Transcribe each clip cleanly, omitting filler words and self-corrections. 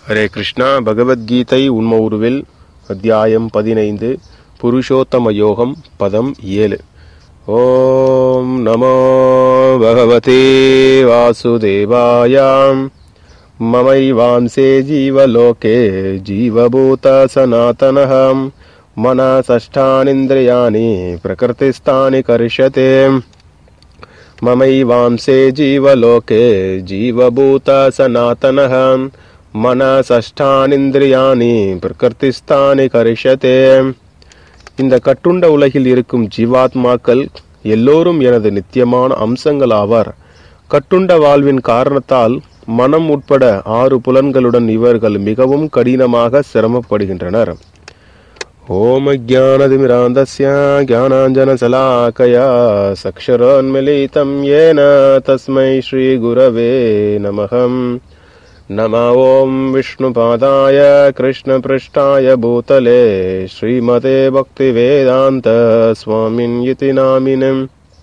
ஹரே கிருஷ்ணா. பகவத்கீதை உண்ம உருவில் அத்தியாயம் 15 புருஷோத்தம யோகம் பதம் 7. ஓம் நமோ பகவதே வாசுதேவாயாம் மமைவாம்சே ஜீவலோகே ஜீவபூத சனாதனஹம் மனசஷ்டானிந்திரியாணி பிரகிருதிஸ்தானி கரிஷ்யதே. மமைவாம்சே ஜீவலோகே ஜீவபூத சனாதனஹம் மனசஷ்டானிந்திரியாணி பிரகிருதிஸ்தானி கரிஷ்யதே. இந்த கட்டுண்ட உலகில் இருக்கும் ஜீவாத்மாக்கள் எல்லோரும் எனது நித்தியமான அம்சங்கள் ஆவார். கட்டுண்ட வாழ்வின் காரணத்தால் மனம் உட்பட 6 புலன்களுடன் இவர்கள் மிகவும் கடினமாக சிரமப்படுகின்றனர். ஓம் அஜ்ஞானதிமிராந்தஸ்ய ஞானாஞ்சனசலாகயா சக்ஷரோன்மிலிதம் யேன தஸ்மை ஸ்ரீ குரவே நமஹம். நம ஓம் விஷ்ணுபாதாய கிருஷ்ணபிருஷ்டாய பூதலே ஸ்ரீமதே பக்திவேதாந்த ஸ்வாமின் யிதி நாமினம்.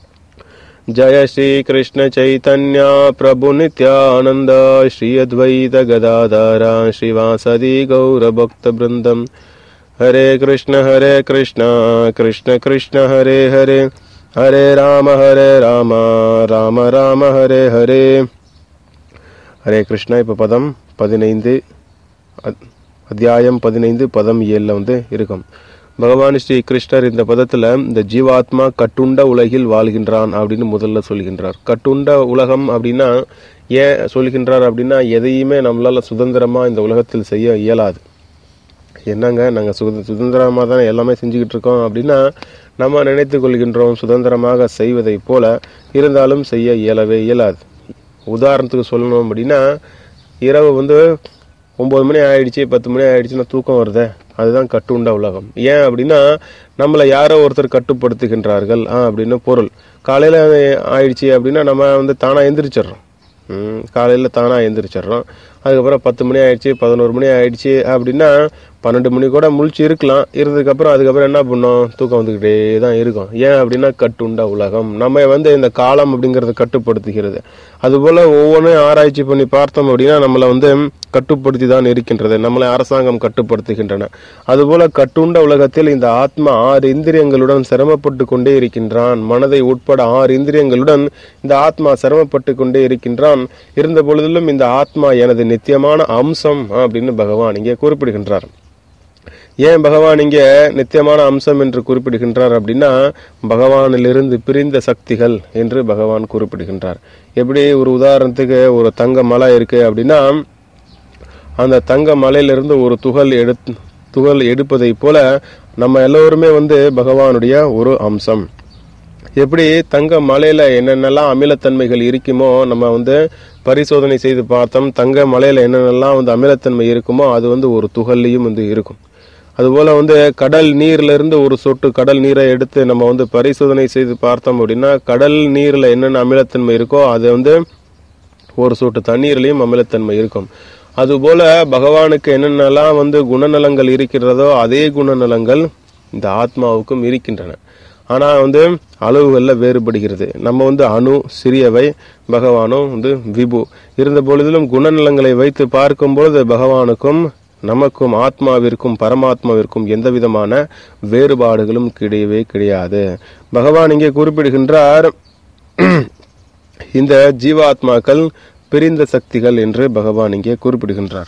ஜய ஸ்ரீ கிருஷ்ண சைதன்ய பிரபு நித்யானந்த ஸ்ரீ அத்வைத கதாதர ஸ்ரீவாசதி கௌர பக்த பிருந்தம். ஹரே கிருஷ்ண கிருஷ்ண கிருஷ்ண ஹரே ஹரே ஹரே ராம ராம ராம ஹரே ஹரே. ஹரே கிருஷ்ணா. இப்போ பதம் 15 அத்தியாயம் 15 பதம் 7 இருக்கும். பகவான் ஸ்ரீ கிருஷ்ணர் இந்த பதத்துல இந்த ஜீவாத்மா கட்டுண்ட உலகில் வாழ்கின்றான் அப்படின்னு முதல்ல சொல்கின்றார். கட்டுண்ட உலகம் அப்படின்னா ஏன் சொல்கின்றார் அப்படின்னா, எதையுமே நம்மளால சுதந்திரமா இந்த உலகத்தில் செய்ய இயலாது. என்னங்க நாங்கள் சுதந்திரமாக தானே எல்லாமே செஞ்சுக்கிட்டு இருக்கோம் அப்படின்னா நம்ம நினைத்து கொள்கின்றோம் சுதந்திரமாக செய்வதை போல, இருந்தாலும் செய்ய இயலவே இயலாது. உதாரணத்துக்கு சொல்லணும் அப்படின்னா, இரவு 9 மணி ஆயிடுச்சு 10 மணி ஆயிடுச்சுன்னா தூக்கம் வருதே, அதுதான் கட்டுண்ட உலகம். ஏன் அப்படின்னா நம்மளை யாரோ ஒருத்தர் கட்டுப்படுத்துகின்றார்கள் அப்படின்னு பொருள். காலையில் ஆயிடுச்சு அப்படின்னா நம்ம தானாக எந்திரிச்சிட்றோம். காலையில் தானாக எந்திரிச்சிட்றோம். அதுக்கப்புறம் 10 மணி ஆயிடுச்சு 11 மணி ஆயிடுச்சு அப்படின்னா 12 மணி கூட முழிச்சு இருக்கலாம். இருந்ததுக்கப்புறம் அதுக்கப்புறம் என்ன பண்ணோம், தூக்கம் வந்துக்கிட்டே தான் இருக்கும். ஏன் அப்படின்னா கட்டுண்ட உலகம் நம்ம இந்த காலம் அப்படிங்கிறத கட்டுப்படுத்துகிறது. அதுபோல் ஒவ்வொன்றும் ஆராய்ச்சி பண்ணி பார்த்தோம் அப்படின்னா நம்மளை கட்டுப்படுத்தி தான் இருக்கின்றது. நம்மளை அரசாங்கம் கட்டுப்படுத்துகின்றன. அதுபோல கட்டுண்ட உலகத்தில் இந்த ஆத்மா 6 இந்திரியங்களுடன் சிரமப்பட்டு கொண்டே இருக்கின்றான். மனதை உட்பட 6 இந்திரியங்களுடன் இந்த ஆத்மா சிரமப்பட்டு கொண்டே இருக்கின்றான். இருந்த பொழுதிலும் இந்த ஆத்மா எனது நித்தியமான அம்சம் அப்படின்னு பகவான் இங்கே குறிப்பிடுகின்றார். ஏன் பகவான் இங்கே நித்தியமான அம்சம் என்று குறிப்பிடுகின்றார் அப்படின்னா, பகவானிலிருந்து பிரிந்த சக்திகள் என்று பகவான் குறிப்பிடுகின்றார். எப்படி ஒரு உதாரணத்துக்கு ஒரு தங்க மலை இருக்கு அப்படின்னா, அந்த தங்க மலையிலிருந்து ஒரு துகள் எடுப்பதை போல நம்ம எல்லோருமே பகவானுடைய ஒரு அம்சம். எப்படி தங்க மலையில என்னென்னலாம் அமிலத்தன்மைகள் இருக்குமோ நம்ம பரிசோதனை செய்து பார்த்தோம். தங்க மலையில என்னென்னலாம் அமிலத்தன்மை இருக்குமோ அது ஒரு துகள்லையும் இருக்கும். அதுபோல கடல் நீர்ல இருந்து ஒரு சொட்டு கடல் நீரை எடுத்து நம்ம பரிசோதனை செய்து பார்த்தோம் அப்படின்னா, கடல் நீர்ல என்னென்ன அமிலத்தன்மை இருக்கோ அது ஒரு சொட்டு தண்ணீர்லயும் அமிலத்தன்மை இருக்கும். அதுபோல பகவானுக்கு என்னென்னலாம் குணநலங்கள் இருக்கிறதோ அதே குணநலங்கள் இந்த ஆத்மாவுக்கும் இருக்கின்றன. ஆனா அளவுகள்ல வேறுபடுகிறது. நம்ம அணு சிறியவை, பகவானும் விபு. இருந்த பொழுதிலும் குணநலங்களை வைத்து பார்க்கும் பொழுது பகவானுக்கும் நமக்கும் ஆத்மாவிற்கும் பரமாத்மாவிற்கும் எந்த விதமான வேறுபாடுகளும் கிடையவே கிடையாது. பகவான் இங்கே குறிப்பிடுகின்றார், இந்த ஜீவாத்மாக்கள் பிரிந்த சக்திகள் என்று பகவான் இங்கே குறிப்பிடுகின்றார்.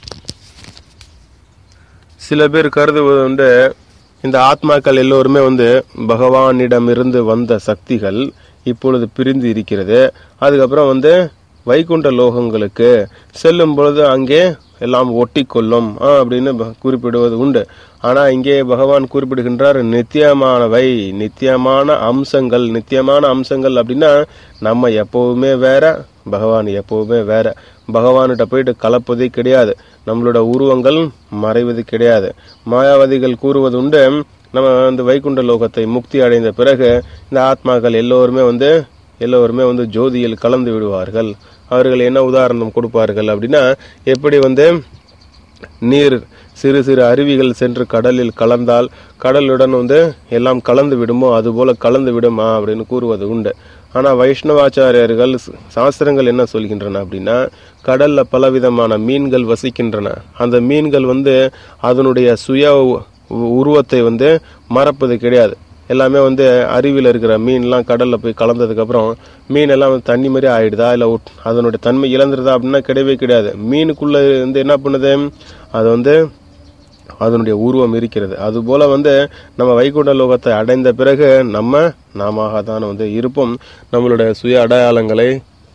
சில பேர் கருதுவது இந்த ஆத்மாக்கள் எல்லோருமே பகவானிடமிருந்து வந்த சக்திகள் இப்பொழுது பிரிந்து இருக்கிறது. அதுக்கப்புறம் வைகுண்ட லோகங்களுக்கு செல்லும் பொழுது அங்கே எல்லாம் ஒட்டி கொள்ளும் அப்படின்னு குறிப்பிடுவது உண்டு. ஆனா இங்கே பகவான் குறிப்பிடுகின்றார் நித்தியமானவை, நித்தியமான அம்சங்கள். நித்தியமான அம்சங்கள் அப்படின்னா நம்ம எப்பவுமே வேற, பகவான் எப்பவுமே வேற. பகவான்கிட்ட போயிட்டு கலப்பதே கிடையாது. நம்மளோட உருவங்கள் மறைவது கிடையாது. மாயாவதிகள் கூறுவது உண்டு, நம்ம வைகுண்ட லோகத்தை முக்தி அடைந்த பிறகு இந்த ஆத்மாக்கள் எல்லோருமே ஜோதியில் கலந்து விடுவார்கள். அவர்கள் என்ன உதாரணம் கொடுப்பார்கள் அப்படின்னா, எப்படி நீர் சிறு சிறு அருவிகள் சென்று கடலில் கலந்தால் கடலுடன் எல்லாம் கலந்து விடுமோ அதுபோல கலந்து விடுமா அப்படின்னு கூறுவது உண்டு. ஆனா வைஷ்ணவாச்சாரியர்கள் சாஸ்திரங்கள் என்ன சொல்கின்றன அப்படின்னா, கடல்ல பலவிதமான மீன்கள் வசிக்கின்றன. அந்த மீன்கள் அதனுடைய சுய உருவத்தை மறப்பது கிடையாது. எல்லாமே அருவியில் இருக்கிற மீன்லாம் கடல்ல போய் கலந்ததுக்கு அப்புறம் மீன் எல்லாம் தண்ணி மாதிரி ஆயிடுதா, இல்ல அதனுடைய தன்மை இழந்துருதா அப்படின்னா கிடையவே கிடையாது. மீனுக்குள்ள என்ன பண்ணுது, அது அதனுடைய உருவம் இருக்கிறது. அதுபோல நம்ம வைகுண்ட லோகத்தை அடைந்த பிறகு நாம தான் இருப்போம். நம்மளுடைய சுய அடையாளங்களை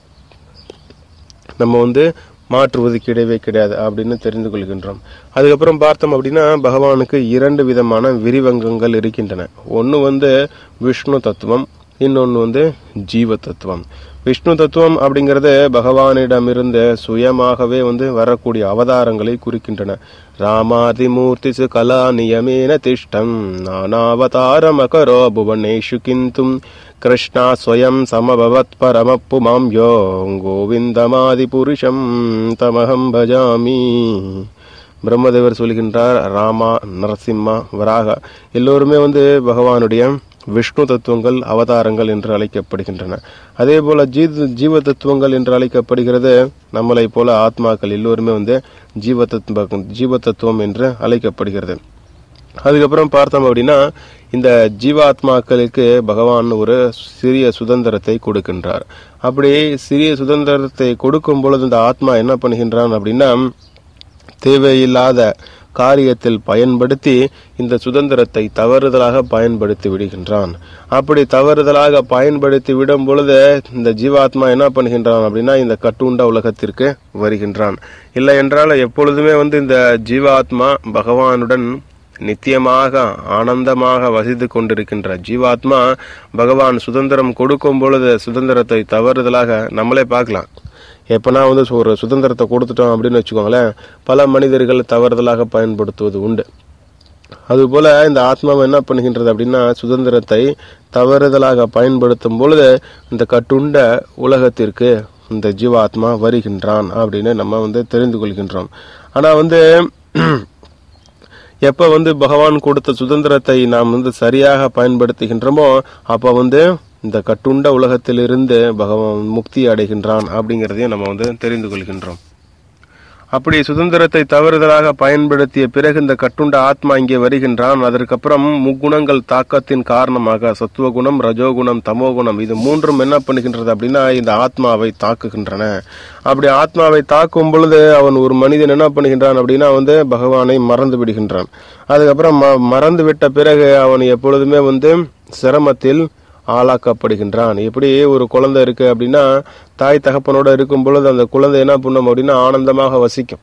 நம்ம மாற்றுவது கிடையவே கிடையாது அப்படின்னு தெரிந்து கொள்கின்றோம். அதுக்கப்புறம் பார்த்தோம் அப்படின்னா, பகவானுக்கு 2 விதமான விரிவங்கங்கள் இருக்கின்றன. ஒன்று விஷ்ணு தத்துவம், இன்னொன்று ஜீவ தத்துவம். விஷ்ணு தத்துவம் அப்படிங்கிறது பகவானிடமிருந்து சுயமாகவே வரக்கூடிய அவதாரங்களை குறிக்கின்றன. ராமாதிமூர்த்திசு கலா நியமேன திஷ்டம் நானாவதாரமகரோ புவனேஷு கிந்தும் கிருஷ்ணா ஸ்வயம் சமபவத் பரமப்புமாம் யோ கோவிந்தமாதி புருஷம் தமஹம் பஜாமி. பிரம்மதேவர் சொல்கின்றார், ராமா, நரசிம்மா, வராக எல்லோருமே பகவானுடைய விஷ்ணு தத்துவங்கள், அவதாரங்கள் என்று அழைக்கப்படுகின்றன. அதே போல ஜீவ தத்துவங்கள் என்று அழைக்கப்படுகிறது. நம்மளை போல ஆத்மாக்கள் எல்லோருமே ஜீவ தத்துவம் என்று அழைக்கப்படுகிறது. அதுக்கப்புறம் பார்த்தோம் அப்படின்னா, இந்த ஜீவாத்மாக்களுக்கு பகவான் ஒரு சிறிய சுதந்திரத்தை கொடுக்கின்றார். அப்படி சிறிய சுதந்திரத்தை கொடுக்கும் பொழுது இந்த ஆத்மா என்ன பண்ணுகின்றான் அப்படின்னா, தேவையில்லாத காரியத்தில் பயன்படுத்தி இந்த சுதந்திரத்தை தவறுதலாக பயன்படுத்தி விடுகின்றான். அப்படி தவறுதலாக பயன்படுத்தி விடும் பொழுது இந்த ஜீவாத்மா என்ன பண்ணுகின்றான் அப்படின்னா, இந்த கட்டுண்ட உலகத்திற்கு வருகின்றான். இல்லை என்றால் எப்பொழுதுமே இந்த ஜீவாத்மா பகவானுடன் நித்தியமாக ஆனந்தமாக வசித்து கொண்டிருக்கின்ற ஜீவாத்மா பகவான் சுதந்திரம் கொடுக்கும் பொழுது சுதந்திரத்தை தவறுதலாக நம்மளே பார்க்கலாம். எப்பனா ஒரு சுதந்திரத்தை கொடுத்துட்டோம் அப்படின்னு வச்சுக்கோங்களேன், பல மனிதர்கள் தவறுதலாக பயன்படுத்துவது உண்டு. அதுபோல இந்த ஆத்மாவை என்ன பண்ணுகின்றது அப்படின்னா, சுதந்திரத்தை தவறுதலாக பயன்படுத்தும் பொழுது இந்த கட்டுண்ட உலகத்திற்கு இந்த ஜீவாத்மா வருகின்றான் அப்படின்னு நம்ம தெரிந்து கொள்கின்றோம். ஆனா எப்ப பகவான் கொடுத்த சுதந்திரத்தை நாம் சரியாக பயன்படுத்துகின்றோமோ அப்ப இந்த கட்டுண்ட உலகத்திலிருந்து பகவான் முக்தி அடைகின்றான் அப்படிங்கிறதையும் நம்ம தெரிந்து கொள்கின்றோம். அப்படி சுதந்திரத்தை தவறுதலாக பயன்படுத்திய பிறகு இந்த கட்டுண்ட ஆத்மா இங்கே வருகின்றான். அதற்கப்புறம் முக்குணங்கள் தாக்கத்தின் காரணமாக சத்துவகுணம், ரஜோகுணம், தமோகுணம் இது 3ம் என்ன பண்ணுகின்றது அப்படின்னா, இந்த ஆத்மாவை தாக்குகின்றன. அப்படி ஆத்மாவை தாக்கும் பொழுது அவன் ஒரு மனிதன் என்ன பண்ணுகின்றான் அப்படின்னா பகவானை மறந்து விடுகின்றான். அதுக்கப்புறம் மறந்து விட்ட பிறகு அவன் எப்பொழுதுமே சிரமத்தில் ஆளாக்கப்படுகின்றான். எப்படி ஒரு குழந்தை இருக்கு அப்படின்னா, தாய் தகப்பனோட இருக்கும் பொழுது அந்த குழந்தை என்ன பண்ணும் அப்படின்னா ஆனந்தமாக வசிக்கும்.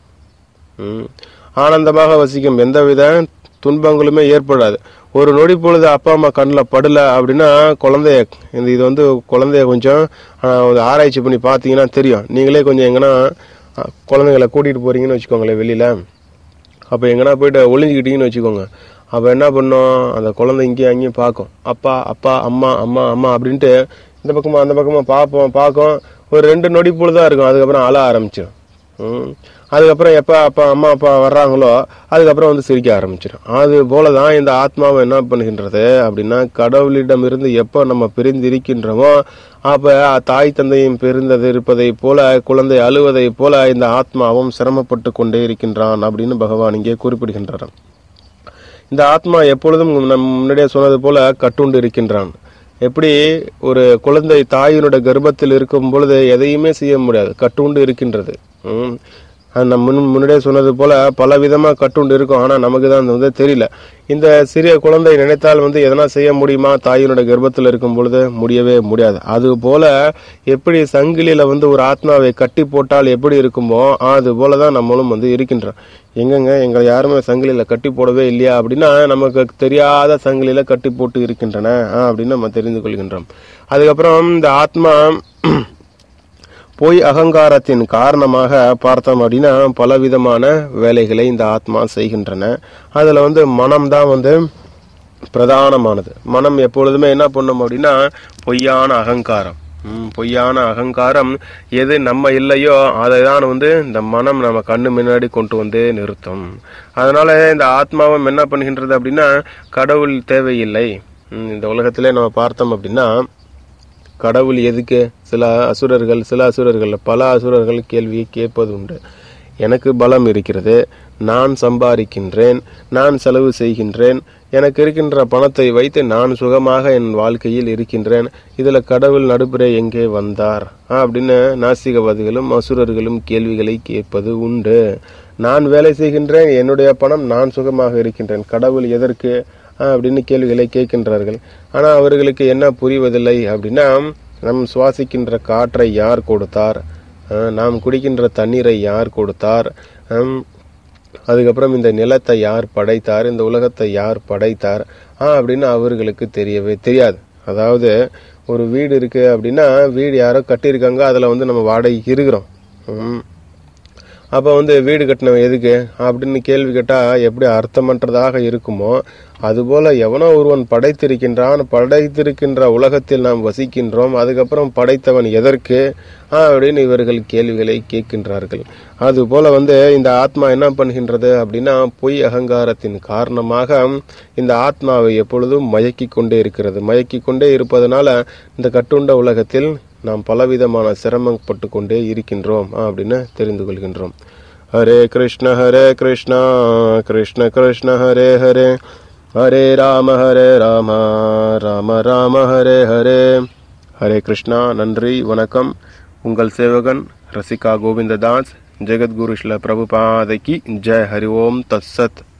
ஆனந்தமாக வசிக்கும், எந்தவித துன்பங்களுமே ஏற்படாது. ஒரு நொடி பொழுது அப்பா அம்மா கண்ணில் படல அப்படின்னா குழந்தைய இது குழந்தைய கொஞ்சம் ஆராய்ச்சி பண்ணி பார்த்தீங்கன்னா தெரியும். நீங்களே கொஞ்சம் எங்கன்னா குழந்தைங்களை கூட்டிட்டு போறீங்கன்னு வச்சுக்கோங்களேன் வெளியில, அப்ப எங்கன்னா போயிட்டு ஒளிஞ்சுக்கிட்டீங்கன்னு வச்சுக்கோங்க, அப்ப என்ன பண்ணும், அந்த குழந்தை இங்கேயும் அங்கேயும் பார்க்கும், அப்பா அப்பா அம்மா அம்மா அம்மா அப்படின்ட்டு இந்த பக்கமா அந்த பக்கமா பார்க்கும். ஒரு 2 நொடி பொழுதுதான் இருக்கும், அதுக்கப்புறம் அழ ஆரம்பிச்சிடும். அதுக்கப்புறம் எப்ப அப்பா அம்மா அப்பா வர்றாங்களோ அதுக்கப்புறம் சிரிக்க ஆரம்பிச்சிடும். அது போலதான் இந்த ஆத்மாவை என்ன பண்ணுகின்றது அப்படின்னா, கடவுளிடம் இருந்து எப்ப நம்ம பிரிந்து இருக்கின்றோமோ அப்ப தாய் தந்தையும் பிரிந்தது இருப்பதை போல, குழந்தை அழுவதை போல இந்த ஆத்மாவும் சிரமப்பட்டு கொண்டே இருக்கின்றான் அப்படின்னு பகவான் இங்கே குறிப்பிடுகின்றார். இந்த ஆத்மா எப்பொழுதும் முன்னாடியே சொன்னது போல கட்டுண்டு இருக்கின்றான். எப்படி ஒரு குழந்தை தாயினுடைய கர்ப்பத்தில் இருக்கும் பொழுது எதையுமே செய்ய முடியாது, கட்டுண்டு இருக்கின்றது. முன்னாடியே சொன்னது போல பல விதமா கட்டுண்டு இருக்கும். ஆனா நமக்கு தான் தெரியல. இந்த சிறிய குழந்தை நினைத்தால் எதனா செய்ய முடியுமா? தாயினுடைய கர்ப்பத்தில் இருக்கும் பொழுது முடியவே முடியாது. அது போல எப்படி சங்கிலியில ஒரு ஆத்மாவை கட்டி போட்டால் எப்படி இருக்குமோ அது போலதான் நம்மளும் இருக்கின்றோம். எங்கங்க எங்களை யாருமே சங்கிலியில கட்டி போடவே இல்லையா அப்படின்னா, நமக்கு தெரியாத சங்கிலியில கட்டி போட்டு இருக்கின்றன அப்படின்னு நம்ம தெரிந்து கொள்கின்றோம். அதுக்கப்புறம் இந்த ஆத்மா பொய் அகங்காரத்தின் காரணமாக பார்த்தோம் அப்படின்னா பலவிதமான வேலைகளை இந்த ஆத்மா செய்கின்றன. அதுல மனம்தான் பிரதானமானது. மனம் எப்பொழுதுமே என்ன பண்ணும் அப்படின்னா பொய்யான அகங்காரம். பொய்யான அகங்காரம் எது நம்ம இல்லையோ அதை தான் இந்த மனம் நம்ம கண்ணு முன்னாடி கொண்டு நிறுத்தும். அதனால இந்த ஆத்மாவும் என்ன பண்ணுகின்றது அப்படின்னா, கடவுள் தேவையில்லை. இந்த உலகத்திலே நம்ம பார்த்தோம் அப்படின்னா கடவுள் எதுக்கு? சில அசுரர்கள் பல அசுரர்கள் கேள்வியை கேட்பது உண்டு. எனக்கு பலம் இருக்கிறது, நான் சம்பாதிக்கின்றேன், நான் செலவு செய்கின்றேன், எனக்கு இருக்கின்ற பணத்தை வைத்து நான் சுகமாக என் வாழ்க்கையில் இருக்கின்றேன், இதுல கடவுள் நடுப்புற எங்கே வந்தார் அப்படின்னு நாஸ்திகவாதிகளும் அசுரர்களும் கேள்விகளை கேட்பது உண்டு. நான் வேலை செய்கின்றேன், என்னுடைய பணம், நான் சுகமாக இருக்கின்றேன், கடவுள் எதற்கு அப்படின்னு கேள்விகளை கேட்கின்றார்கள். ஆனா அவர்களுக்கு என்ன புரிவதில்லை அப்படின்னா, நம் சுவாசிக்கின்ற காற்றை யார் கொடுத்தார், நாம் குடிக்கின்ற தண்ணீரை யார் கொடுத்தார், அதுக்கப்புறம் இந்த நிலத்தை யார் படைத்தார், இந்த உலகத்தை யார் படைத்தார் அப்படின்னு அவர்களுக்கு தெரியவே தெரியாது. அதாவது ஒரு வீடு இருக்கு அப்படின்னா, வீடு யாரோ கட்டியிருக்காங்க, அதுல நம்ம வாடகைக்கு இருக்கிறோம். அப்ப வீடு கட்டினவன் எதுக்கு அப்படின்னு கேள்வி கேட்டா எப்படி அர்த்தமற்றதாக இருக்குமோ, அதுபோல எவனோ ஒருவன் படைத்திருக்கின்றான், படைத்திருக்கின்ற உலகத்தில் நாம் வசிக்கின்றோம், அதுக்கப்புறம் படைத்தவன் எதற்கு அப்படின்னு இவர்கள் கேள்விகளை கேட்கின்றார்கள். அதுபோல இந்த ஆத்மா என்ன பண்ணுகின்றது அப்படின்னா, பொய் அகங்காரத்தின் காரணமாக இந்த ஆத்மாவை எப்பொழுதும் மயக்கி கொண்டே இருக்கிறது. மயக்கி கொண்டே இருப்பதனால இந்த கட்டுண்ட உலகத்தில் நாம் பலவிதமான சிரமப்பட்டு கொண்டே இருக்கின்றோம் அப்படின்னு தெரிந்து கொள்கின்றோம். ஹரே கிருஷ்ண கிருஷ்ண கிருஷ்ண ஹரே ஹரே, ஹரே ராம ராம ராம ஹரே ஹரே. ஹரே கிருஷ்ணா. நன்றி, வணக்கம். உங்கள் சேவகன் ரசிகா கோவிந்ததாஸ். ஜெகத்குரு ஸ்ரீல பிரபுபாதைக்கு ஜெய். ஹரி ஓம் தத்சத்.